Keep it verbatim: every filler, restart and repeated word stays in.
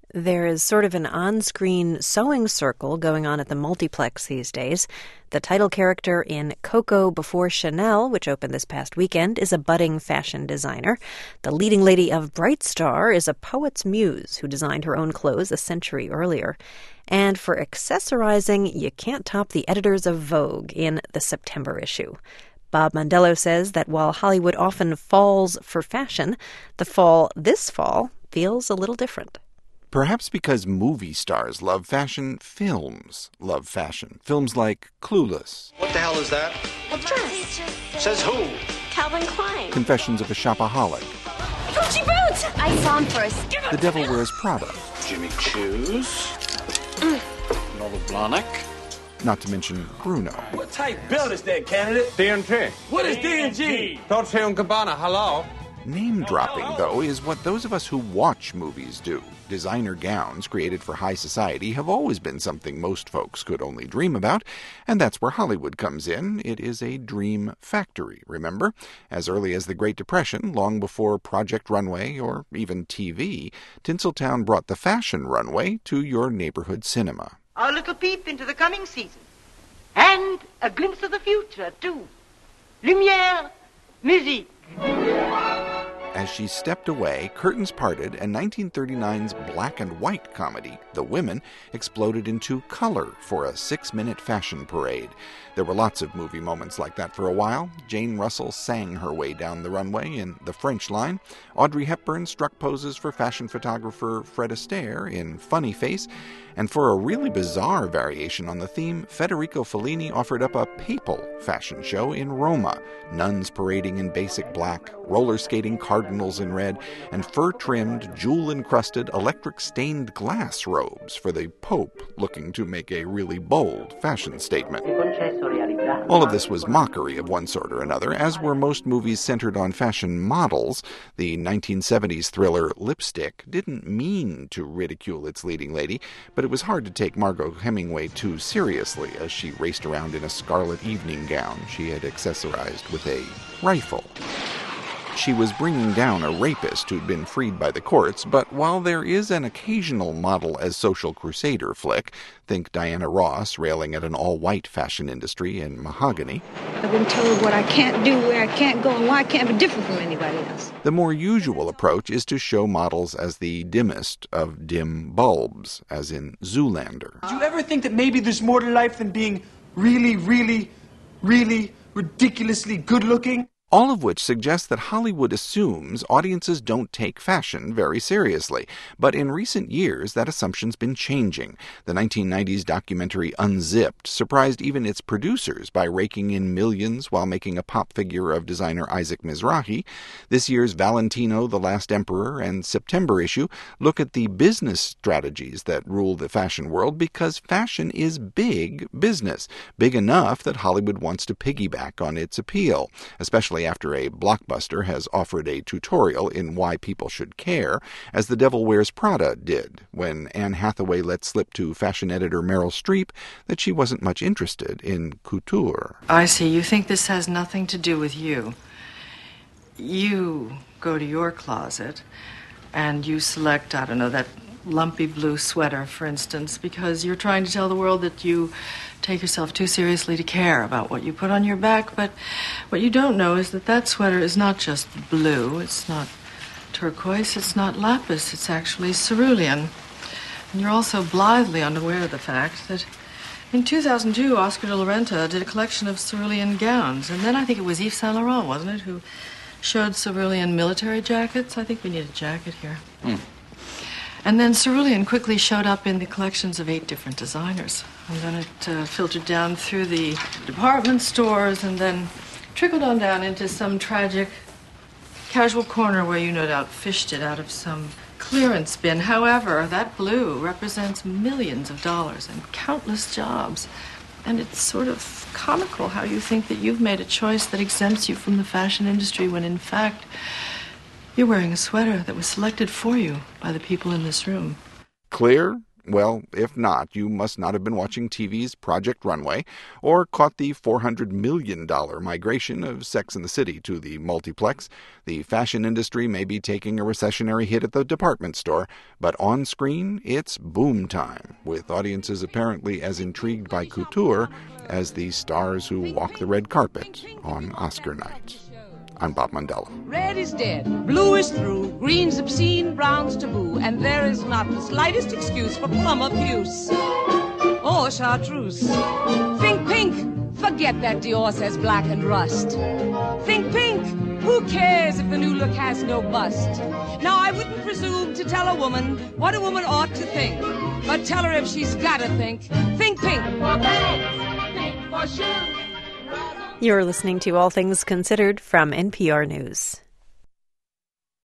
There is sort of an on-screen sewing circle going on at the multiplex these days. The title character in Coco Before Chanel, which opened this past weekend, is a budding fashion designer. The leading lady of Bright Star is a poet's muse who designed her own clothes a century earlier. And for accessorizing, you can't top the editors of Vogue in the September issue. Bob Mondello says that while Hollywood often falls for fashion, the fall this fall feels a little different. Perhaps because movie stars love fashion, films love fashion. Films like Clueless. What the hell is that? A dress. Says who? Calvin Klein. Confessions of a Shopaholic. Gucci boots! I saw him first. The Devil Wears Prada. Jimmy Choo's. Mm. Nova Blahnik. Not to mention Bruno. What type build is that, candidate? D and G. What is D and G? Dolce and Gabbana, hello. Name-dropping, though, is what those of us who watch movies do. Designer gowns created for high society have always been something most folks could only dream about, and that's where Hollywood comes in. It is a dream factory, remember? As early as the Great Depression, long before Project Runway or even T V, Tinseltown brought the fashion runway to your neighborhood cinema. A little peep into the coming season. And a glimpse of the future, too. Lumière, musique. As she stepped away, curtains parted, and nineteen thirty-nine's black and white comedy, The Women, exploded into color for a six-minute fashion parade. There were lots of movie moments like that for a while. Jane Russell sang her way down the runway in The French Line. Audrey Hepburn struck poses for fashion photographer Fred Astaire in Funny Face. And for a really bizarre variation on the theme, Federico Fellini offered up a papal fashion show in Roma. Nuns parading in basic black, roller skating cardinals in red, and fur-trimmed, jewel-encrusted, electric-stained glass robes for the Pope looking to make a really bold fashion statement. All of this was mockery of one sort or another, as were most movies centered on fashion models. The nineteen seventies thriller Lipstick didn't mean to ridicule its leading lady, but it was hard to take Margot Hemingway too seriously as she raced around in a scarlet evening gown she had accessorized with a rifle. She was bringing down a rapist who'd been freed by the courts, but while there is an occasional model as social crusader flick, think Diana Ross railing at an all-white fashion industry in Mahogany. I've been told what I can't do, where I can't go, and why I can't be different from anybody else. The more usual approach is to show models as the dimmest of dim bulbs, as in Zoolander. Do you ever think that maybe there's more to life than being really, really, really ridiculously good-looking? All of which suggests that Hollywood assumes audiences don't take fashion very seriously. But in recent years, that assumption's been changing. The nineteen nineties documentary Unzipped surprised even its producers by raking in millions while making a pop figure of designer Isaac Mizrahi. This year's Valentino, The Last Emperor, and September issue look at the business strategies that rule the fashion world because fashion is big business, big enough that Hollywood wants to piggyback on its appeal, especially after a blockbuster has offered a tutorial in why people should care, as The Devil Wears Prada did, when Anne Hathaway let slip to fashion editor Meryl Streep that she wasn't much interested in couture. I see. You think this has nothing to do with you. You go to your closet and you select, I don't know, that lumpy blue sweater, for instance, because you're trying to tell the world that you take yourself too seriously to care about what you put on your back. But what you don't know is that that sweater is not just blue, it's not turquoise, it's not lapis, it's actually cerulean. And you're also blithely unaware of the fact that in two thousand two, Oscar de la Renta did a collection of cerulean gowns, and then I think it was Yves Saint Laurent, wasn't it, who showed cerulean military jackets? I think we need a jacket here. Hmm. And then cerulean quickly showed up in the collections of eight different designers. And then it uh, filtered down through the department stores and then trickled on down into some tragic casual corner where you no doubt fished it out of some clearance bin. However, that blue represents millions of dollars and countless jobs. And it's sort of comical how you think that you've made a choice that exempts you from the fashion industry when in fact you're wearing a sweater that was selected for you by the people in this room. Clear? Well, if not, you must not have been watching T V's Project Runway or caught the four hundred million dollars migration of Sex and the City to the multiplex. The fashion industry may be taking a recessionary hit at the department store, but on screen, it's boom time, with audiences apparently as intrigued by couture as the stars who walk the red carpet on Oscar night. I'm Bob Mondello. Red is dead, blue is through, green's obscene, brown's taboo, and there is not the slightest excuse for plum abuse or chartreuse. Think pink, forget that Dior says black and rust. Think pink, who cares if the new look has no bust? Now, I wouldn't presume to tell a woman what a woman ought to think, but tell her if she's gotta think, think pink. For bags, pink for shoes. You're listening to All Things Considered from N P R News.